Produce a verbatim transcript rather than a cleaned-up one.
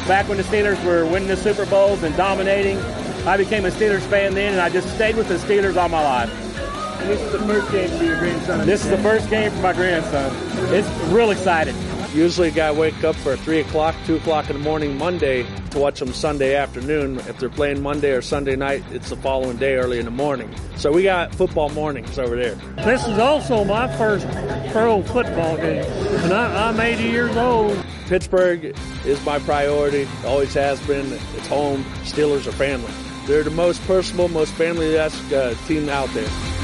back when the Steelers were winning the Super Bowls and dominating. I became a Steelers fan then, and I just stayed with the Steelers all my life. And this is the first game for your grandson? This is the first game for my grandson. It's real exciting. Usually a guy wake up for three o'clock, two o'clock in the morning Monday to watch them Sunday afternoon. If they're playing Monday or Sunday night, it's the following day early in the morning. So we got football mornings over there. This is also my first pro football game, and I, I'm eighty years old. Pittsburgh is my priority, always has been. It's home. Steelers are family. They're the most personable, most family-esque uh, team out there.